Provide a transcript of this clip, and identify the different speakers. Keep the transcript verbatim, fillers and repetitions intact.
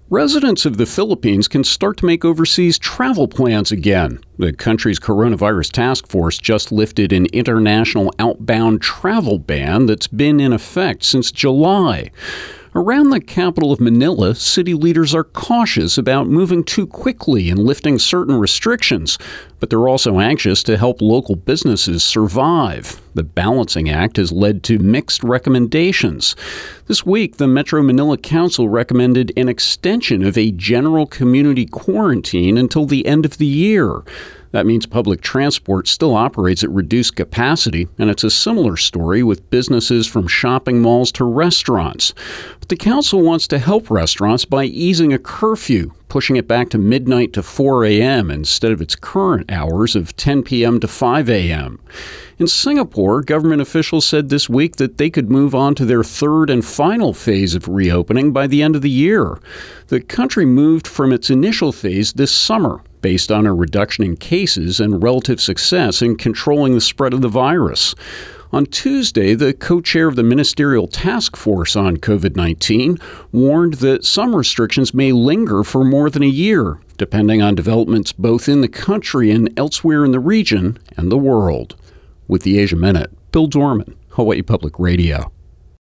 Speaker 1: Residents of the Philippines can start to make overseas travel plans again. The country's coronavirus task force just lifted an international outbound travel ban that's been in effect since July. Around the capital of Manila, city leaders are cautious about moving too quickly and lifting certain restrictions, but they're also anxious to help local businesses survive. The Balancing Act has led to mixed recommendations. This week, the Metro Manila Council recommended an extension of a general community quarantine until the end of the year. That means public transport still operates at reduced capacity, and it's a similar story with businesses from shopping malls to restaurants. But the council wants to help restaurants by easing a curfew, pushing it back to midnight to four a.m. instead of its current hours of ten p.m. to five a.m. In Singapore, government officials said this week that they could move on to their third and final phase of reopening by the end of the year. The country moved from its initial phase this summer, based on a reduction in cases and relative success in controlling the spread of the virus. On Tuesday, the co-chair of the Ministerial Task Force on covid nineteen warned that some restrictions may linger for more than a year, depending on developments both in the country and elsewhere in the region and the world. With the Asia Minute, Bill Dorman, Hawaii Public Radio.